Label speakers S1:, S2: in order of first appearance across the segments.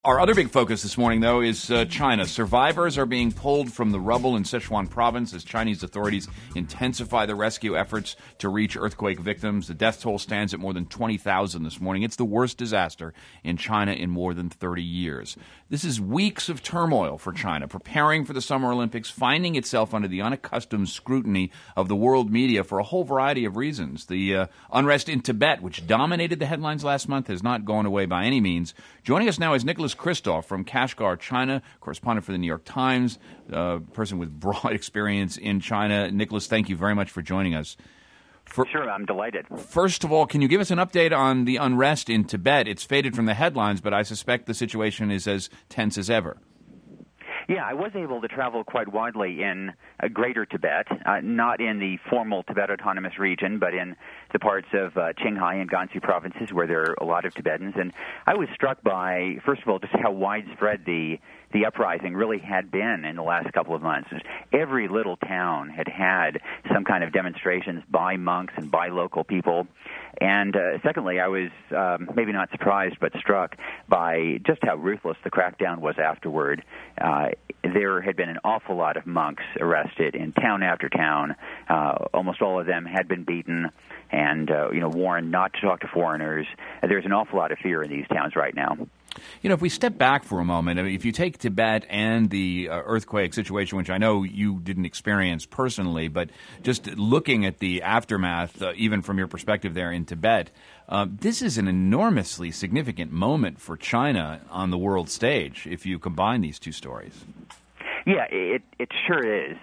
S1: Our other big focus this morning, though, is China. Survivors are being pulled from the rubble in Sichuan province as Chinese authorities intensify the rescue efforts to reach earthquake victims. The death toll stands at more than 20,000 this morning. It's the worst disaster in China in more than 30 years. This is weeks of turmoil for China, preparing for the Summer Olympics, finding itself under the unaccustomed scrutiny of the world media for a whole variety of reasons. The unrest in Tibet, which dominated the headlines last month, has not gone away by any means. Joining us now is Nicholas Kristof from Kashgar, China, correspondent for the New York Times, person with broad experience in China. Nicholas, thank you very much for joining us.
S2: Sure, I'm delighted.
S1: First of all, can you give us an update on the unrest in Tibet? It's faded from the headlines, but I suspect the situation is as tense as ever.
S2: Yeah, I was able to travel quite widely in Greater Tibet, not in the formal Tibet Autonomous Region, but in the parts of Qinghai and Gansu provinces where there are a lot of Tibetans. And I was struck by, first of all, just how widespread the uprising really had been in the last couple of months. Every little town had some kind of demonstrations by monks and by local people. And secondly, I was maybe not surprised but struck by just how ruthless the crackdown was afterward. There had been an awful lot of monks arrested in town after town. Almost all of them had been beaten and warned not to talk to foreigners. There's an awful lot of fear in these towns right now.
S1: You know, if we step back for a moment, I mean, if you take Tibet and the earthquake situation, which I know you didn't experience personally, but just looking at the aftermath, even from your perspective there in Tibet, this is an enormously significant moment for China on the world stage if you combine these two stories.
S2: Yeah, it sure is.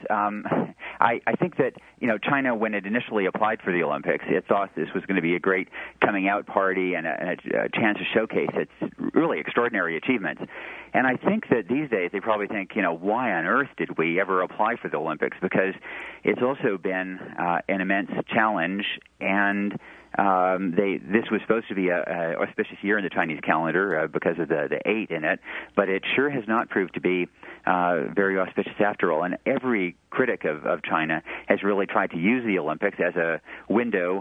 S2: I think that, China, when it initially applied for the Olympics, it thought this was going to be a great coming out party and a chance to showcase its really extraordinary achievements. And I think that these days they probably think, why on earth did we ever apply for the Olympics? Because it's also been an immense challenge, and this was supposed to be a auspicious year in the Chinese calendar because of the 8 in it, but it sure has not proved to be very auspicious after all. And every critic of China has really tried to use the Olympics as a window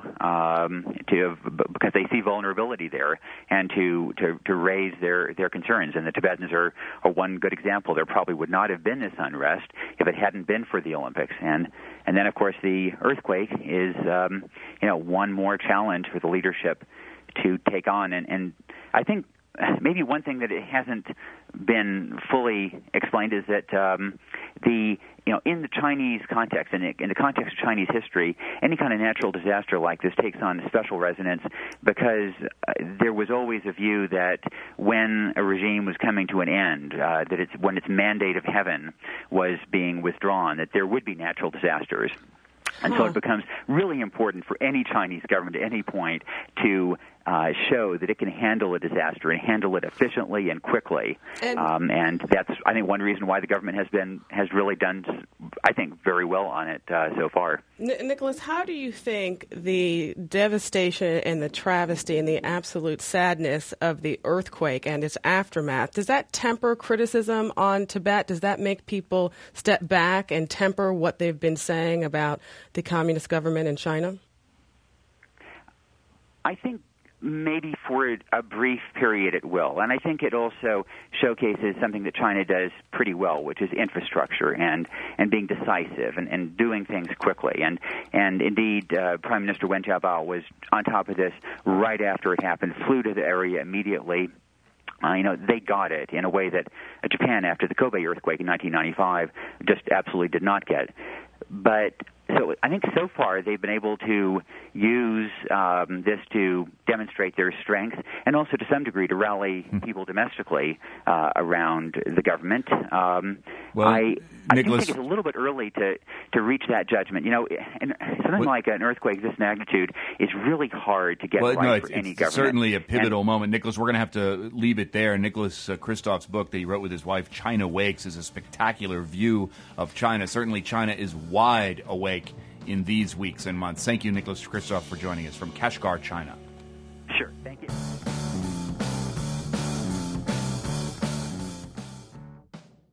S2: because they see vulnerability there and to raise their concerns. And the Tibetans are one good example. There probably would not have been this unrest if it hadn't been for the Olympics. And then, of course, the earthquake is one more challenge for the leadership to take on. And I think maybe one thing that it hasn't been fully explained is that in the Chinese context, in the context of Chinese history, any kind of natural disaster like this takes on a special resonance because there was always a view that when a regime was coming to an end, when its mandate of heaven was being withdrawn, that there would be natural disasters. And so it becomes really important for any Chinese government at any point to show that it can handle a disaster and handle it efficiently and quickly. And that's, I think, one reason why the government has really done, I think, very well on it so far.
S3: Nicholas, how do you think the devastation and the travesty and the absolute sadness of the earthquake and its aftermath, does that temper criticism on Tibet? Does that make people step back and temper what they've been saying about the communist government in China?
S2: I think maybe for a brief period it will. And I think it also showcases something that China does pretty well, which is infrastructure and being decisive and doing things quickly. And indeed, Prime Minister Wen Jiabao was on top of this right after it happened, flew to the area immediately. They got it in a way that Japan, after the Kobe earthquake in 1995, just absolutely did not get. But so I think so far they've been able to use this to demonstrate their strength and also to some degree to rally people domestically around the government. I think it's a little bit early to reach that judgment. And something like an earthquake this magnitude is really hard to get for any government.
S1: It's certainly a pivotal moment. Nicholas, we're going to have to leave it there. Nicholas Kristof's book that he wrote with his wife, China Wakes, is a spectacular view of China. Certainly China is wide awake in these weeks and months. Thank you, Nicholas Kristof, for joining us from Kashgar, China.
S2: Sure. Thank you.